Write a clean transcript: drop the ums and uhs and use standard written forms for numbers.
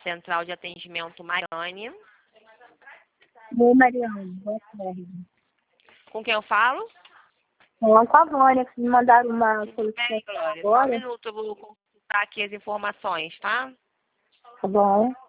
Central de Atendimento Mariane. Oi, Mariane. Boa tarde. Com quem eu falo? Com a Vânia, que me mandaram uma Tudo bem, solicitação Glória? Só um agora. minuto, eu vou consultar aqui as informações, tá? Tá bom.